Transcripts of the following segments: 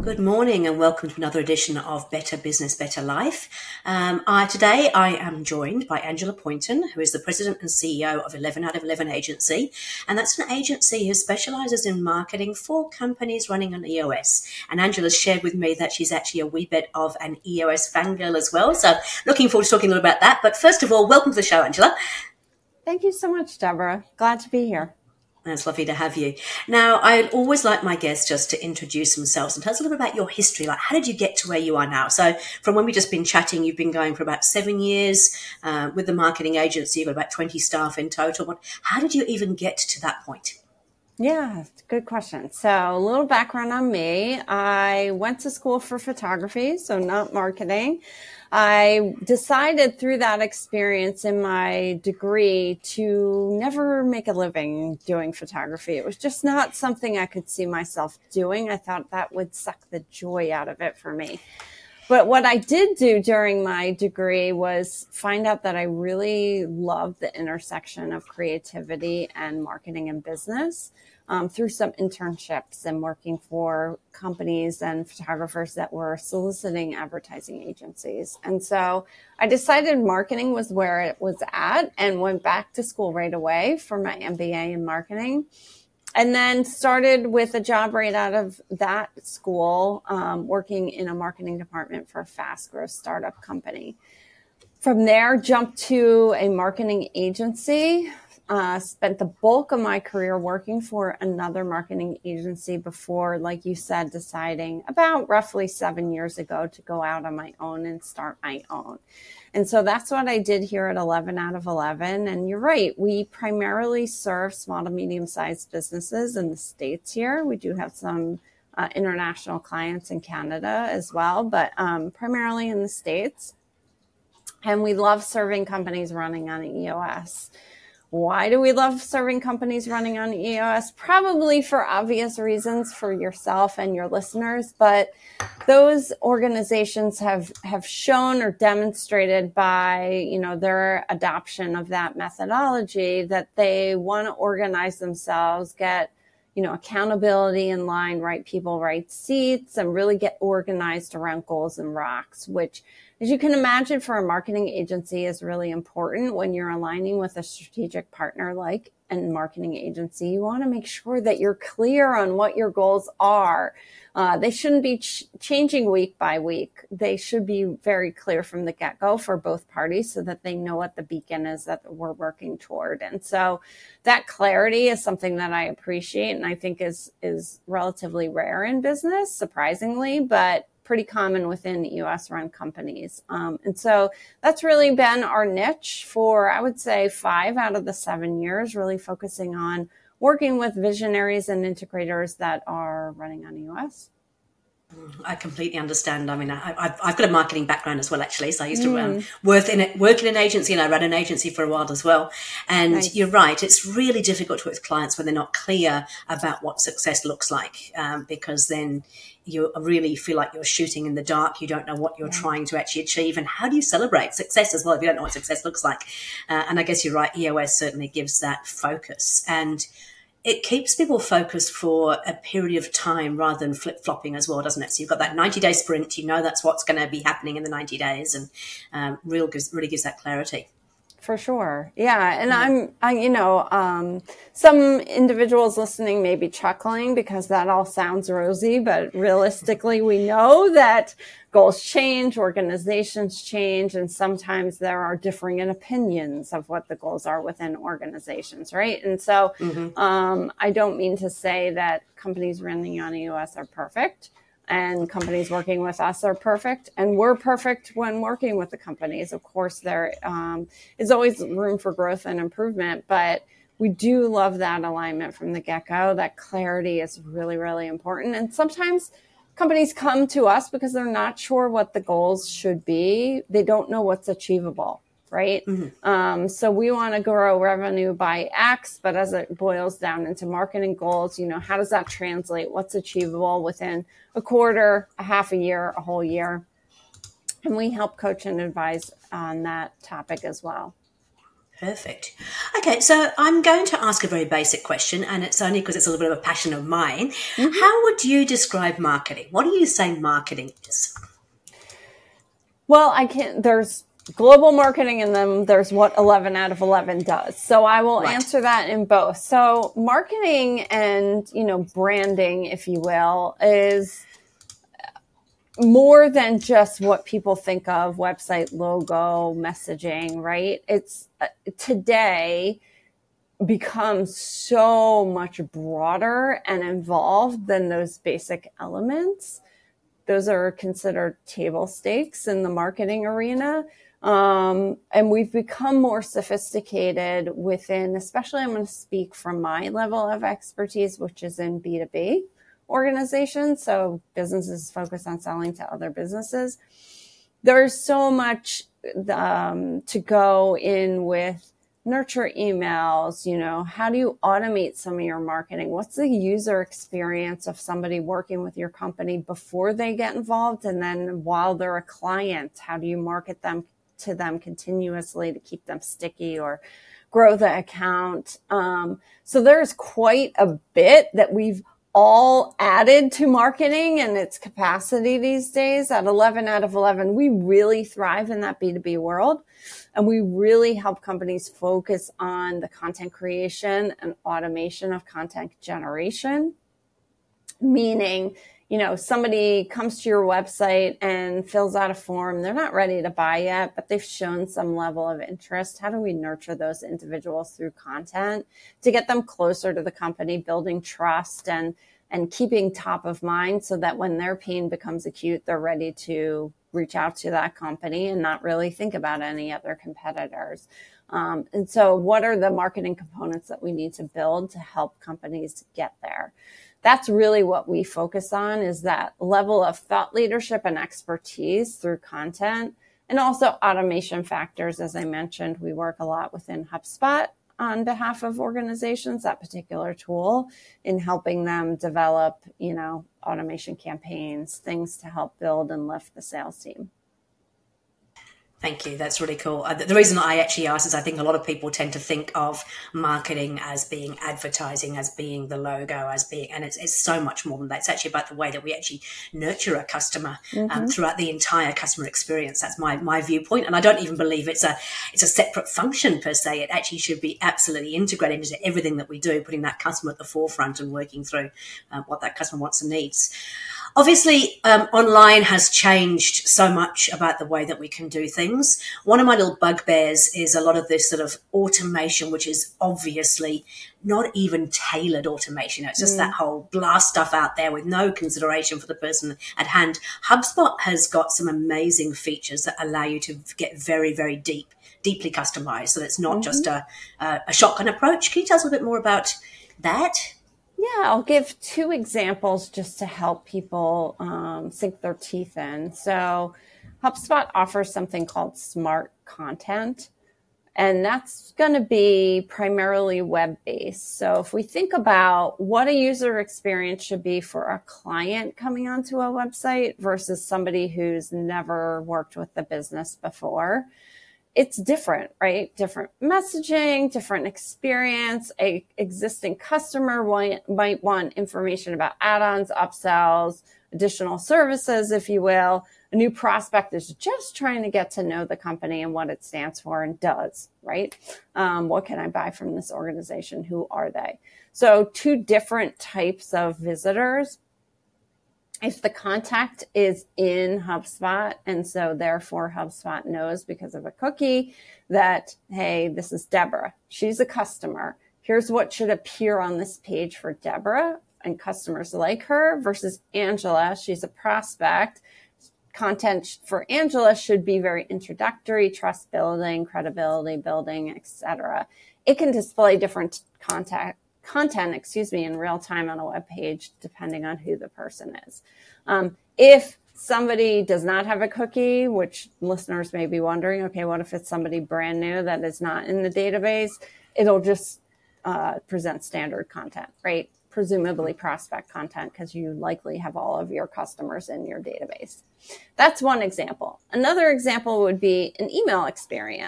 Good morning and welcome to another edition of Better Business, Better Life. Today I am joined by Angela Poynton, who is the President and CEO of 11 out of 11 Agency. And that's an agency who specialises in marketing for companies running on EOS. And Angela's shared with me that she's actually a wee bit of an EOS fangirl as well. So looking forward to talking a little about that. But first of all, welcome to the show, Angela. Thank you so much, Deborah. Glad to be here. It's lovely to have you. Now, I always like my guests just to introduce themselves and tell us a little bit about your history. Like, how did you get to where you are now? So from when we've just been chatting, you've been going for about 7 years with the marketing agency. You've got about 20 staff in total. How did you even get to that point? Yeah, good question. So a little background on me. I went to school for photography, so not marketing. I decided through that experience in my degree to never make a living doing photography. It was just not something I could see myself doing. I thought that would suck the joy out of it for me. But what I did do during my degree was find out that I really love the intersection of creativity and marketing and business through some internships and working for companies and photographers that were soliciting advertising agencies. And so I decided marketing was where it was at and went back to school right away for my MBA in marketing. And then started with a job right out of that school, working in a marketing department for a fast growth startup company. From there, jumped to a marketing agency, spent the bulk of my career working for another marketing agency before, like you said, deciding about roughly 7 years ago to go out on my own and start my own. And so that's what I did here at 11 out of 11. And you're right, we primarily serve small to medium-sized businesses in the States here. We do have some international clients in Canada as well, but primarily in the States. And we love serving companies running on EOS. Why do we love serving companies running on EOS? Probably for obvious reasons for yourself and your listeners, but those organizations have shown or demonstrated by, their adoption of that methodology that they want to organize themselves, get, accountability in line, right people, right seats, and really get organized around goals and rocks, which, as you can imagine, for a marketing agency is really important when you're aligning with a strategic partner like a marketing agency. You want to make sure that you're clear on what your goals are. They shouldn't be changing week by week. They should be very clear from the get-go for both parties so that they know what the beacon is that we're working toward. And so that clarity is something that I appreciate and I think is relatively rare in business, surprisingly, but pretty common within EOS run companies. And so that's really been our niche for, I would say, 5 out of the 7 years, really focusing on working with visionaries and integrators that are running on EOS. I completely understand. I mean, I've got a marketing background as well, actually. So I used to work in an agency, and I ran an agency for a while as well. And nice. You're right. It's really difficult to work with clients when they're not clear about what success looks like, because then you really feel like you're shooting in the dark. You don't know what you're trying to actually achieve. And how do you celebrate success as well if you don't know what success looks like? And I guess you're right. EOS certainly gives that focus. And it keeps people focused for a period of time rather than flip-flopping as well, doesn't it? So you've got that 90-day sprint. That's what's going to be happening in the 90 days and really gives that clarity. For sure. Yeah. And some individuals listening may be chuckling because that all sounds rosy, but realistically, we know that goals change, organizations change, and sometimes there are differing opinions of what the goals are within organizations, right? And so I don't mean to say that companies running on EOS are perfect. And companies working with us are perfect. And we're perfect when working with the companies. Of course, there is always room for growth and improvement, but we do love that alignment from the get-go. That clarity is really, really important. And sometimes companies come to us because they're not sure what the goals should be. They don't know what's achievable. Right? So we want to grow revenue by X, but as it boils down into marketing goals, how does that translate? What's achievable within a quarter, a half a year, a whole year? And we help coach and advise on that topic as well. Perfect. Okay, so I'm going to ask a very basic question, and it's only because it's a little bit of a passion of mine. Mm-hmm. How would you describe marketing? What do you say marketing is? Well, there's global marketing and then there's what 11 out of 11 does. So I will answer that in both. So marketing and, branding, if you will, is more than just what people think of website logo, messaging, right? It's today becomes so much broader and involved than those basic elements. Those are considered table stakes in the marketing arena. And we've become more sophisticated within, especially I'm going to speak from my level of expertise, which is in B2B organizations. So businesses focus on selling to other businesses. There's so much to go in with nurture emails. How do you automate some of your marketing? What's the user experience of somebody working with your company before they get involved? And then while they're a client, how do you market them to them continuously to keep them sticky or grow the account? So there's quite a bit that we've all added to marketing and its capacity these days. At 11 out of 11, we really thrive in that B2B world. And we really help companies focus on the content creation and automation of content generation. Meaning, somebody comes to your website and fills out a form. They're not ready to buy yet, but they've shown some level of interest. How do we nurture those individuals through content to get them closer to the company, building trust and keeping top of mind so that when their pain becomes acute, they're ready to reach out to that company and not really think about any other competitors. And so what are the marketing components that we need to build to help companies get there? That's really what we focus on, is that level of thought leadership and expertise through content, and also automation factors. As I mentioned, we work a lot within HubSpot on behalf of organizations, that particular tool, in helping them develop, automation campaigns, things to help build and lift the sales team. Thank you. That's really cool. The reason I actually asked is I think a lot of people tend to think of marketing as being advertising, as being the logo, and it's so much more than that. It's actually about the way that we actually nurture a customer throughout the entire customer experience. That's my viewpoint. And I don't even believe it's a separate function per se. It actually should be absolutely integrated into everything that we do, putting that customer at the forefront and working through what that customer wants and needs. Obviously, online has changed so much about the way that we can do things. One of my little bugbears is a lot of this sort of automation, which is obviously not even tailored automation. It's just that whole blast stuff out there with no consideration for the person at hand. HubSpot has got some amazing features that allow you to get very, very deeply customized. So it's not just a shotgun approach. Can you tell us a little bit more about that? Yeah, I'll give two examples just to help people sink their teeth in. So HubSpot offers something called Smart Content, and that's going to be primarily web-based. So if we think about what a user experience should be for a client coming onto a website versus somebody who's never worked with the business before, it's different, right? Different messaging, different experience. A existing customer might want information about add-ons, upsells, additional services, if you will. A new prospect is just trying to get to know the company and what it stands for and does, right? What can I buy from this organization? Who are they? So two different types of visitors. If the contact is in HubSpot, and so therefore HubSpot knows because of a cookie that, hey, this is Deborah. She's a customer. Here's what should appear on this page for Deborah and customers like her versus Angela. She's a prospect. Content for Angela should be very introductory, trust building, credibility building, etc. It can display different content, in real time on a web page, depending on who the person is. If somebody does not have a cookie, which listeners may be wondering, okay, what if it's somebody brand new that is not in the database? It'll just present standard content, right? Presumably prospect content, because you likely have all of your customers in your database. That's one example. Another example would be an email experience.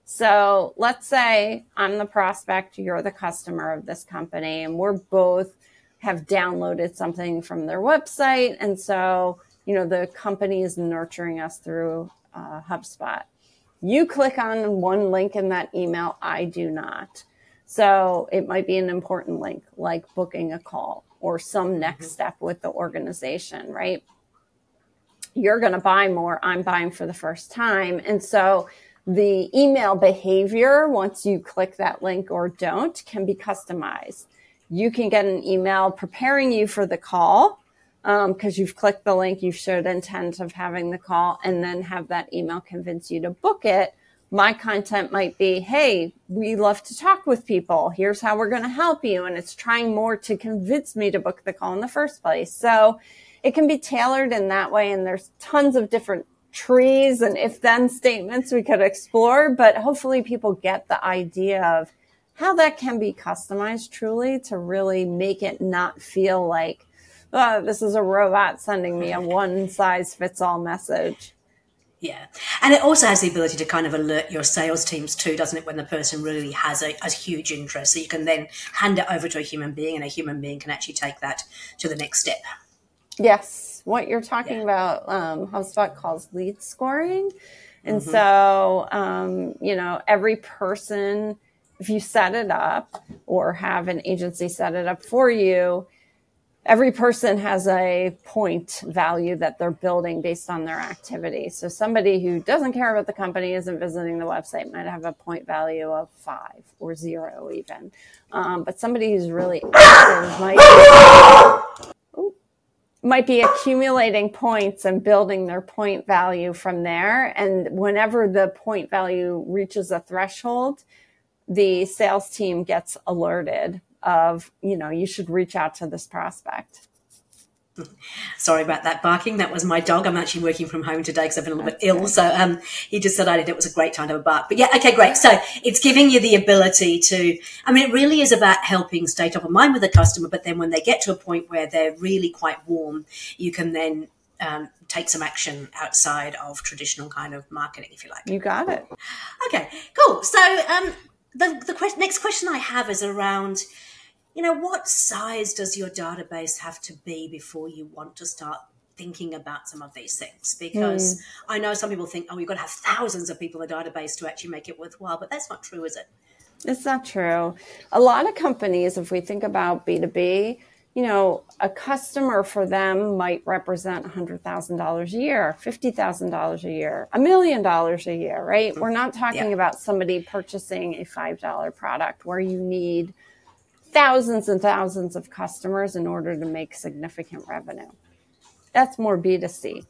So let's say I'm the prospect, you're the customer of this company, and we're both have downloaded something from their website. And so, the company is nurturing us through HubSpot. You click on one link in that email, I do not. So it might be an important link, like booking a call or some next step with the organization, right? You're going to buy more. I'm buying for the first time. And so the email behavior, once you click that link or don't, can be customized. You can get an email preparing you for the call because you've clicked the link, you showed intent of having the call, and then have that email convince you to book it. My content might be, hey, we love to talk with people. Here's how we're going to help you. And it's trying more to convince me to book the call in the first place. So it can be tailored in that way. And there's tons of different trees and if-then statements we could explore. But hopefully people get the idea of how that can be customized truly to really make it not feel like, oh, this is a robot sending me a one-size-fits-all message. Yeah. And it also has the ability to kind of alert your sales teams too, doesn't it, when the person really has a huge interest. So you can then hand it over to a human being, and a human being can actually take that to the next step. Yes. What you're talking about, HubSpot calls lead scoring. And so, every person, if you set it up or have an agency set it up for you, every person has a point value that they're building based on their activity. So somebody who doesn't care about the company, isn't visiting the website, might have a point value of 5 or 0 even. But somebody who's really active might be accumulating points and building their point value from there. And whenever the point value reaches a threshold, the sales team gets alerted of, you should reach out to this prospect. Sorry about that barking. That was my dog. I'm actually working from home today because I've been a little bit ill. So he just decided it was a great time to have a bark. But yeah, okay, great. So it's giving you the ability to, it really is about helping stay top of mind with the customer. But then when they get to a point where they're really quite warm, you can then take some action outside of traditional kind of marketing, if you like. You got it. Okay, cool. So the next question I have is around, what size does your database have to be before you want to start thinking about some of these things? Because I know some people think, you've got to have thousands of people in the database to actually make it worthwhile, but that's not true, is it? It's not true. A lot of companies, if we think about B2B, a customer for them might represent $100,000 a year, $50,000 a year, $1 million a year, right? We're not talking about somebody purchasing a $5 product where you need thousands and thousands of customers in order to make significant revenue. That's more B2C.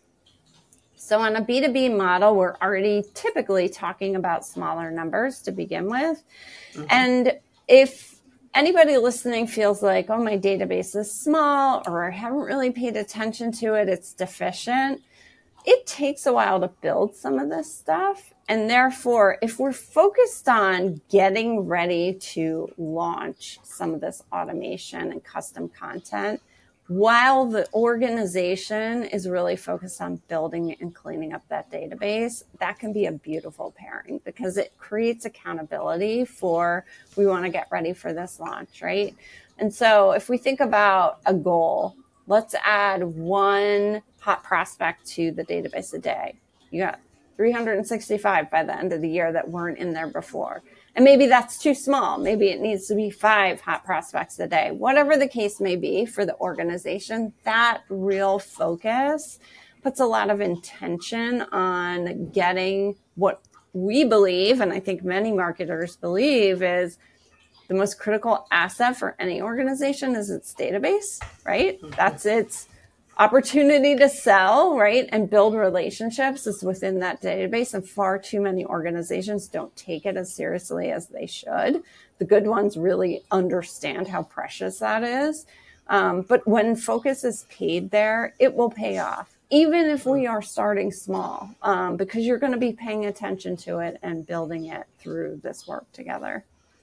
So on a B2B model, we're already typically talking about smaller numbers to begin with. And if anybody listening feels like, my database is small, or I haven't really paid attention to it, it's deficient, it takes a while to build some of this stuff. And therefore, if we're focused on getting ready to launch some of this automation and custom content, while the organization is really focused on building and cleaning up that database, that can be a beautiful pairing because it creates accountability for, we want to get ready for this launch, right? And so if we think about a goal, let's add one hot prospect to the database a day. You got 365 by the end of the year that weren't in there before. And maybe that's too small. Maybe it needs to be 5 hot prospects a day. Whatever the case may be for the organization, that real focus puts a lot of intention on getting what we believe, and I think many marketers believe, is the most critical asset for any organization is its database, right? That's its opportunity to sell, right? And build relationships is within that database. And far too many organizations don't take it as seriously as they should. The good ones really understand how precious that is. But when focus is paid there, it will pay off, even if we are starting small, because you're going to be paying attention to it and building it through this work together.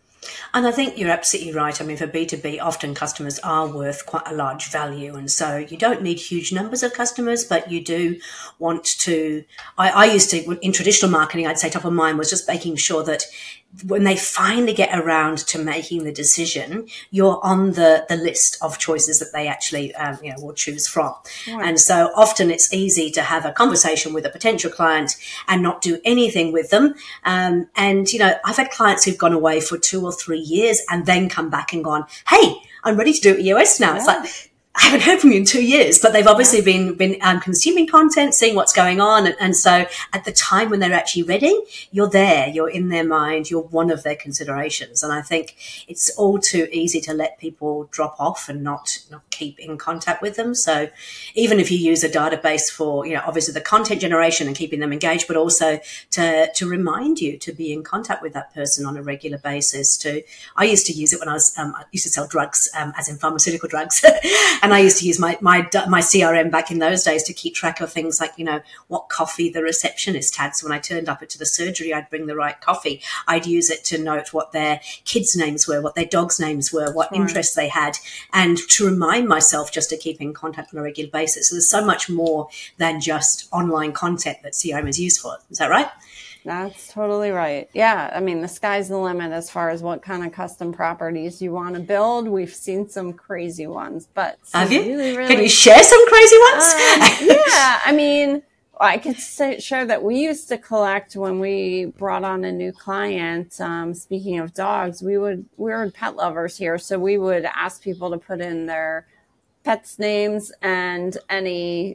And I think you're absolutely right. I mean, for B2B, often customers are worth quite a large value. And so you don't need huge numbers of customers, but you do want to. I used to, in traditional marketing, I'd say top of mind was just making sure that when they finally get around to making the decision, you're on the list of choices that they actually will choose from. Right. And so often it's easy to have a conversation with a potential client and not do anything with them. And I've had clients who've gone away for 2 or 3 years and then come back and gone, hey, I'm ready to do EOS now. Yeah. It's like, I haven't heard from you in 2 years, but they've obviously been consuming content, seeing what's going on. And so at the time when they're actually ready, you're there, you're in their mind, you're one of their considerations. And I think it's all too easy to let people drop off and not keep in contact with them. So even if you use a database for, obviously the content generation and keeping them engaged, but also to remind you to be in contact with that person on a regular basis. I used to use it when I used to sell drugs, as in pharmaceutical drugs. And I used to use my CRM back in those days to keep track of things like, what coffee the receptionist had. So when I turned up to the surgery, I'd bring the right coffee. I'd use it to note what their kids' names were, what their dogs' names were, what interests they had, and to remind myself just to keep in contact on a regular basis. So there's so much more than just online content that CRM is used for. Is that right? That's totally right. Yeah. I mean, the sky's the limit as far as what kind of custom properties you want to build. We've seen some crazy ones, but have you? Really, can you share some crazy ones? Yeah. I mean, I could share that we used to collect when we brought on a new client. Speaking of dogs, we're pet lovers here. So we would ask people to put in their pets' names and any,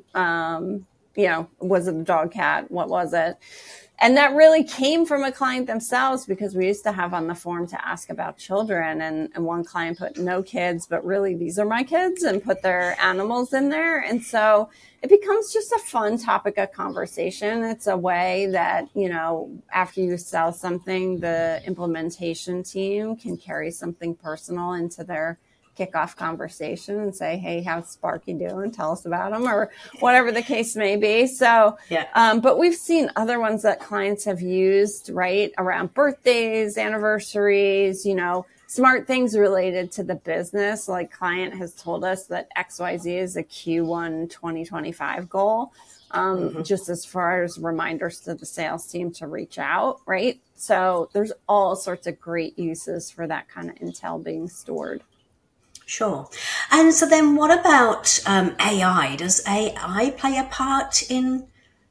was it a dog, cat? What was it? And that really came from a client themselves, because we used to have on the form to ask about children, and one client put no kids, but really these are my kids, and put their animals in there. And so it becomes just a fun topic of conversation. It's a way that, after you sell something, the implementation team can carry something personal into their kickoff conversation and say, hey, how's Sparky doing? Tell us about him, or whatever the case may be. So, but we've seen other ones that clients have used, right, around birthdays, anniversaries, smart things related to the business. Like, client has told us that XYZ is a Q1 2025 goal, just as far as reminders to the sales team to reach out, right? So there's all sorts of great uses for that kind of intel being stored. Sure. And so then what about AI? Does AI play a part in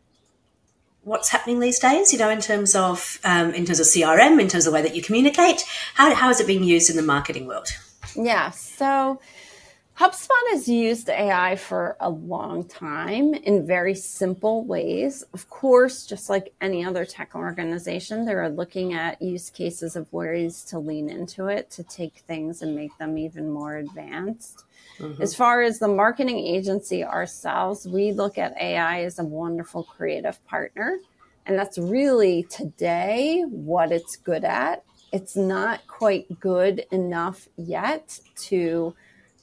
what's happening these days, in terms of CRM, in terms of the way that you communicate? How is it being used in the marketing world? Yeah. So HubSpot has used AI for a long time in very simple ways. Of course, just like any other tech organization, they're looking at use cases of ways to lean into it, to take things and make them even more advanced. Mm-hmm. As far as the marketing agency ourselves, we look at AI as a wonderful creative partner. And that's really today what it's good at. It's not quite good enough yet to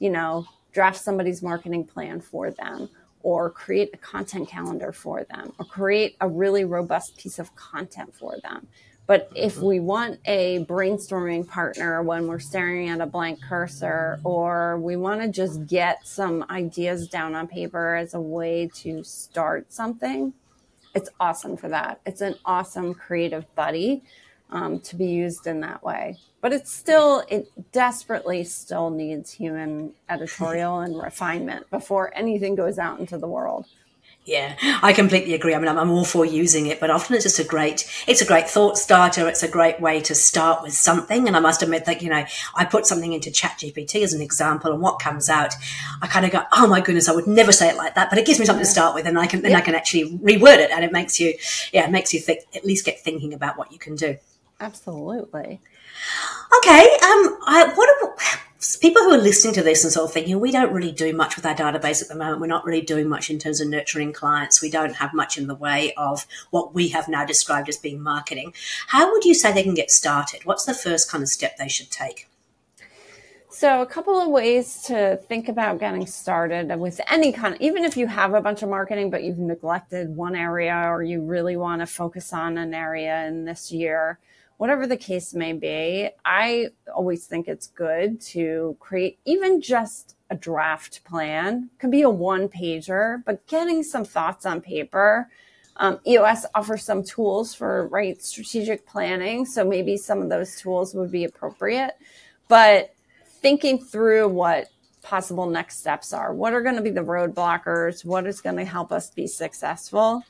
draft somebody's marketing plan for them, or create a content calendar for them, or create a really robust piece of content for them. But if we want a brainstorming partner when we're staring at a blank cursor, or we want to just get some ideas down on paper as a way to start something, it's awesome for that. It's an awesome creative buddy to be used in that way. But it desperately still needs human editorial and refinement before anything goes out into the world. Yeah, I completely agree. I mean, I'm all for using it, but often it's just a great thought starter. It's a great way to start with something. And I must admit that, I put something into ChatGPT as an example, and what comes out, I kind of go, oh my goodness, I would never say it like that, but it gives me something to start with, and I can actually reword it, and it makes you think, at least get thinking about what you can do. Absolutely. Okay. People who are listening to this and sort of thinking, we don't really do much with our database at the moment. We're not really doing much in terms of nurturing clients. We don't have much in the way of what we have now described as being marketing. How would you say they can get started? What's the first kind of step they should take? So a couple of ways to think about getting started with any kind of, even if you have a bunch of marketing, but you've neglected one area, or you really want to focus on an area in this year. whatever the case may be, I always think it's good to create even just a draft plan. It can be a one-pager, but getting some thoughts on paper. EOS offers some tools for strategic planning. So maybe some of those tools would be appropriate, but thinking through what possible next steps are, what are going to be the roadblockers, what is going to help us be successful.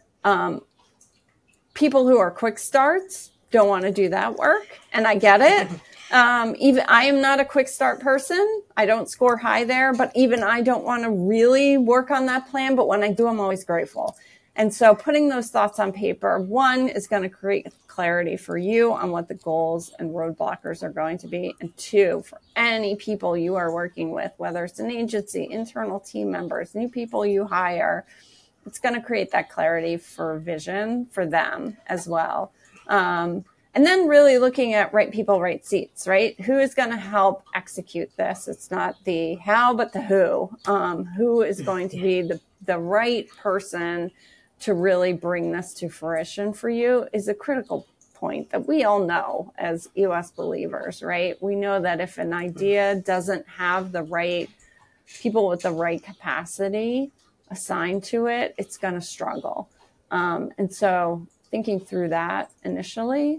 People who are quick starts don't want to do that work. And I get it. Even I am not a quick start person. I don't score high there, but even I don't want to really work on that plan. But when I do, I'm always grateful. And so putting those thoughts on paper, one, is going to create clarity for you on what the goals and roadblockers are going to be. And two, for any people you are working with, whether it's an agency, internal team members, new people you hire, it's going to create that clarity for vision for them as well. And then really looking at right people, right seats, right? Who is going to help execute this? It's not the how, but the who. Who is going to be the right person to really bring this to fruition for you is a critical point that we all know as EOS believers, right? We know that if an idea doesn't have the right people with the right capacity assigned to it, it's going to struggle. And so thinking through that initially,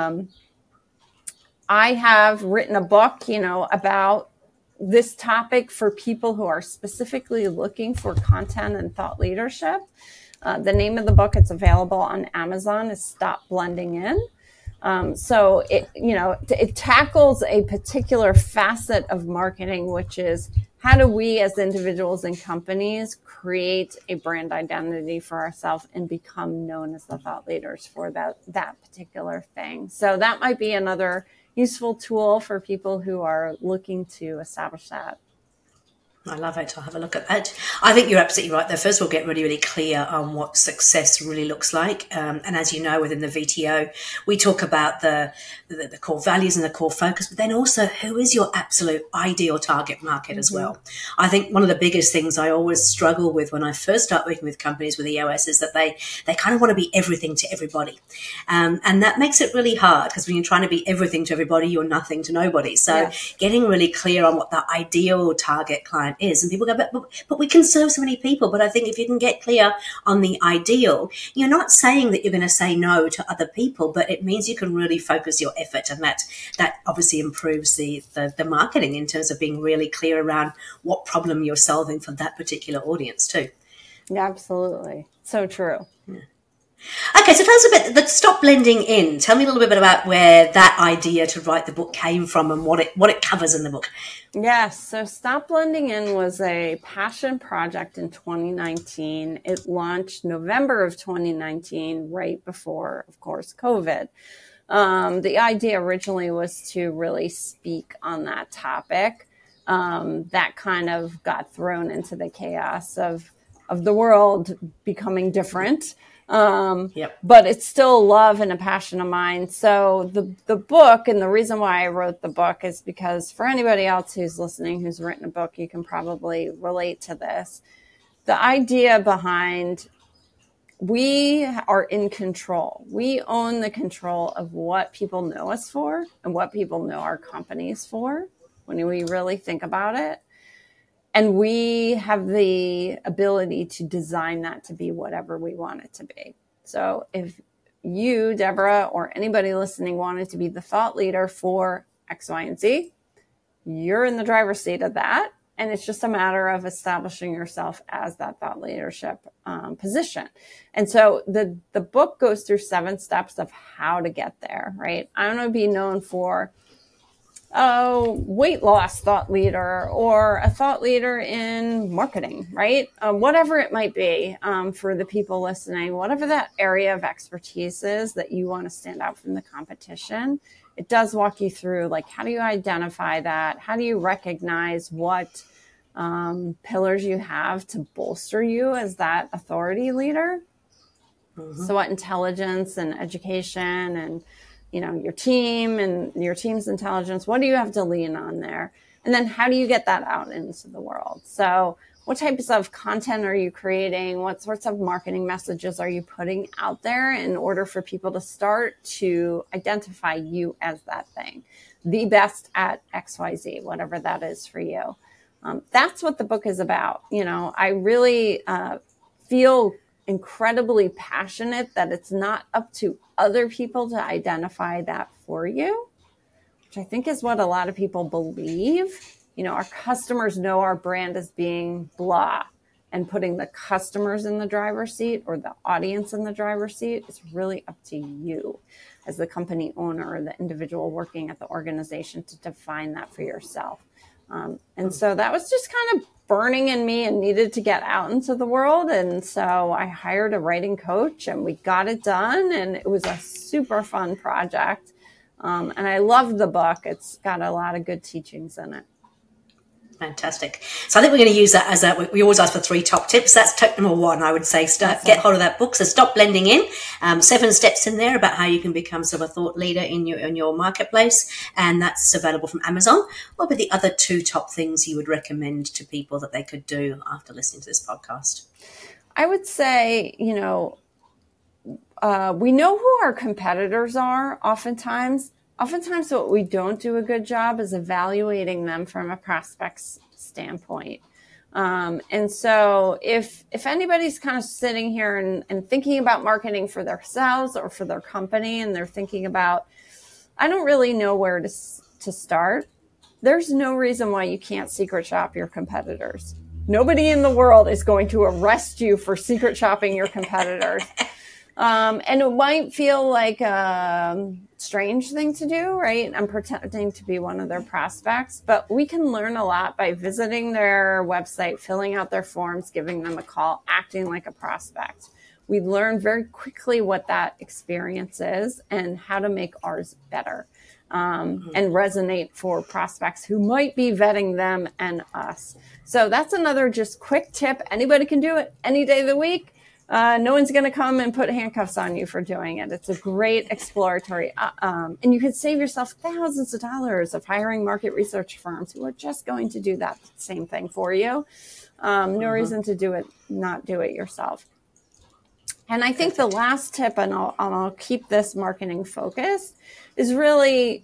I have written a book, about this topic for people who are specifically looking for content and thought leadership. The name of the book, it's available on Amazon, is Stop Blending In. So it tackles a particular facet of marketing, which is how do we as individuals and companies create a brand identity for ourselves and become known as the thought leaders for that particular thing. So that might be another useful tool for people who are looking to establish that. I love it. I'll have a look at that. I think you're absolutely right there. First of all, get really, really clear on what success really looks like. And as you know, within the VTO, we talk about the core values and the core focus, but then also who is your absolute ideal target market as well. I think one of the biggest things I always struggle with when I first start working with companies with EOS is that they kind of want to be everything to everybody. And that makes it really hard because when you're trying to be everything to everybody, you're nothing to nobody. So getting really clear on what the ideal target client is. And people go, but we can serve so many people. But I think if you can get clear on the ideal, you're not saying that you're going to say no to other people, but it means you can really focus your effort. And that obviously improves the marketing in terms of being really clear around what problem you're solving for that particular audience too. Yeah, absolutely. So true. Yeah. Okay, so tell us a bit, the Stop Blending In. Tell me a little bit about where that idea to write the book came from and what it covers in the book. Yes, so Stop Blending In was a passion project in 2019. It launched November of 2019, right before, of course, COVID. The idea originally was to really speak on that topic. That kind of got thrown into the chaos of the world becoming different. But it's still love and a passion of mine. So the book, and the reason why I wrote the book is because for anybody else who's listening, who's written a book, you can probably relate to this. The idea behind we are in control. We own the control of what people know us for and what people know our companies for when we really think about it. And we have the ability to design that to be whatever we want it to be. So if you, Deborah, or anybody listening wanted to be the thought leader for X, Y, and Z, you're in the driver's seat of that. And it's just a matter of establishing yourself as that thought leadership position. And so the book goes through 7 steps of how to get there, right? I want to be known for weight loss thought leader or a thought leader in marketing, right? Whatever it might be for the people listening, whatever that area of expertise is that you want to stand out from the competition, it does walk you through, like, how do you identify that? How do you recognize what pillars you have to bolster you as that authority leader? Mm-hmm. So what intelligence and education and your team and your team's intelligence, what do you have to lean on there? And then how do you get that out into the world? So what types of content are you creating? What sorts of marketing messages are you putting out there in order for people to start to identify you as that thing, the best at XYZ, whatever that is for you. That's what the book is about. I really feel incredibly passionate that it's not up to other people to identify that for you, which I think is what a lot of people believe. Our customers know our brand as being blah, and putting the customers in the driver's seat or the audience in the driver's seat is really up to you as the company owner or the individual working at the organization to define that for yourself. And so that was just kind of burning in me and needed to get out into the world. And so I hired a writing coach and we got it done. And it was a super fun project. And I loved the book. It's got a lot of good teachings in it. Fantastic. So I think we're going to use that as we always ask for 3 top tips. That's tip number 1, I would say. Get hold of that book. So stop blending in. 7 steps in there about how you can become sort of a thought leader in your marketplace. And that's available from Amazon. What were the other 2 top things you would recommend to people that they could do after listening to this podcast? I would say, we know who our competitors are oftentimes. Oftentimes what we don't do a good job is evaluating them from a prospect's standpoint. And so if anybody's kind of sitting here and thinking about marketing for themselves or for their company, and they're thinking about, I don't really know where to start, there's no reason why you can't secret shop your competitors. Nobody in the world is going to arrest you for secret shopping your competitors. And it might feel like a strange thing to do, right? I'm pretending to be one of their prospects, but we can learn a lot by visiting their website, filling out their forms, giving them a call, acting like a prospect. We learn very quickly what that experience is and how to make ours better, and resonate for prospects who might be vetting them and us. So that's another just quick tip. Anybody can do it any day of the week. No one's going to come and put handcuffs on you for doing it. It's a great exploratory, and you could save yourself thousands of dollars of hiring market research firms who are just going to do that same thing for you. No reason to not do it yourself. And I think the last tip, and I'll keep this marketing focused, is really,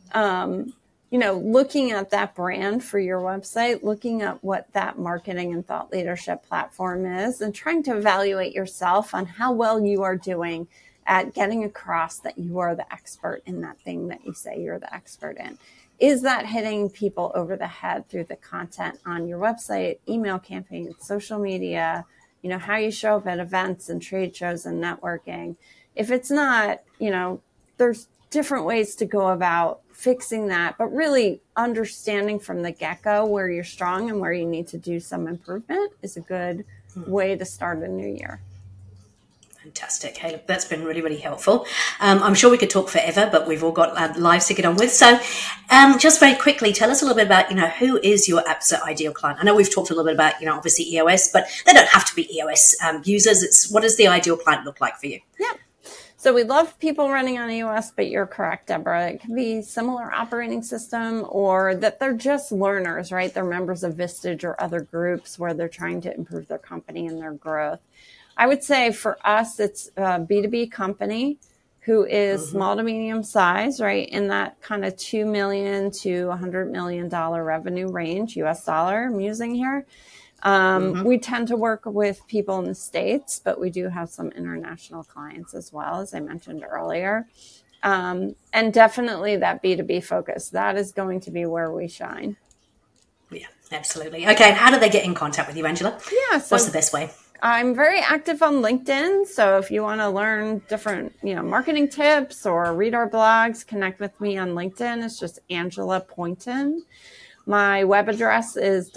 looking at that brand for your website, looking at what that marketing and thought leadership platform is, and trying to evaluate yourself on how well you are doing at getting across that you are the expert in that thing that you say you're the expert in. Is that hitting people over the head through the content on your website, email campaigns, social media, how you show up at events and trade shows and networking? If it's not, there's different ways to go about fixing that, but really understanding from the get-go where you're strong and where you need to do some improvement is a good way to start a new year. Fantastic. Hey, look, that's been really, really helpful. I'm sure we could talk forever, but we've all got lives to get on with. So just very quickly, tell us a little bit about, who is your absolute ideal client? I know we've talked a little bit about, obviously EOS, but they don't have to be EOS users. What does the ideal client look like for you? Yeah. So we love people running on EOS, but you're correct, Deborah. It can be similar operating system, or that they're just learners, right? They're members of Vistage or other groups where they're trying to improve their company and their growth. I would say for us, it's a B2B company who is small to medium size, right? In that kind of $2 million to $100 million revenue range, US dollar I'm using here. We tend to work with people in the States, but we do have some international clients as well, as I mentioned earlier. And definitely that B2B focus, that is going to be where we shine. Yeah, absolutely. Okay. And how do they get in contact with you, Angela? Yeah. So what's the best way? I'm very active on LinkedIn. So if you want to learn different, marketing tips or read our blogs, connect with me on LinkedIn. It's just Angela Poynton. My web address is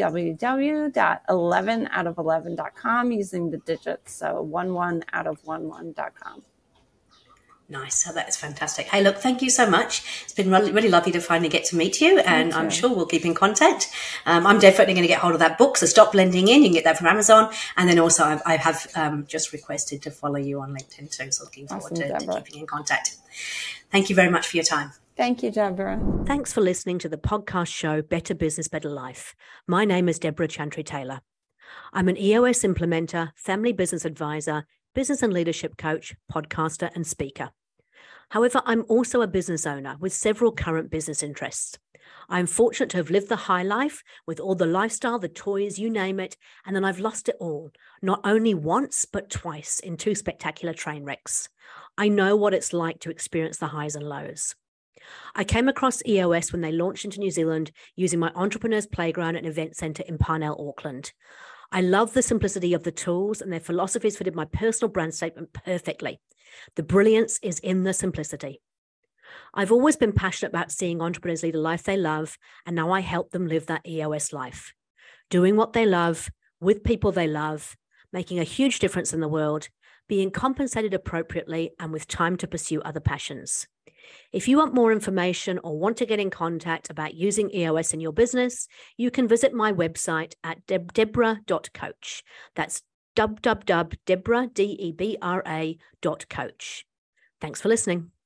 www.11out11.com using the digits. So 11out11.com. Nice. So that is fantastic. Hey, look, thank you so much. It's been really, really lovely to finally get to meet you, and I'm sure we'll keep in contact. I'm definitely going to get hold of that book. So stop blending in. You can get that from Amazon. And then also I have just requested to follow you on LinkedIn too. So looking forward to keeping in contact. Thank you very much for your time. Thank you, Deborah. Thanks for listening to the podcast show, Better Business, Better Life. My name is Deborah Chantry Taylor. I'm an EOS implementer, family business advisor, business and leadership coach, podcaster, and speaker. However, I'm also a business owner with several current business interests. I'm fortunate to have lived the high life with all the lifestyle, the toys, you name it, and then I've lost it all, not only once, but twice in 2 spectacular train wrecks. I know what it's like to experience the highs and lows. I came across EOS when they launched into New Zealand using my Entrepreneurs Playground and Event Centre in Parnell, Auckland. I love the simplicity of the tools, and their philosophies fitted my personal brand statement perfectly. The brilliance is in the simplicity. I've always been passionate about seeing entrepreneurs lead a life they love, and now I help them live that EOS life. Doing what they love, with people they love, making a huge difference in the world, being compensated appropriately, and with time to pursue other passions. If you want more information or want to get in contact about using EOS in your business, you can visit my website at debra.coach. That's www.debra.coach. Thanks for listening.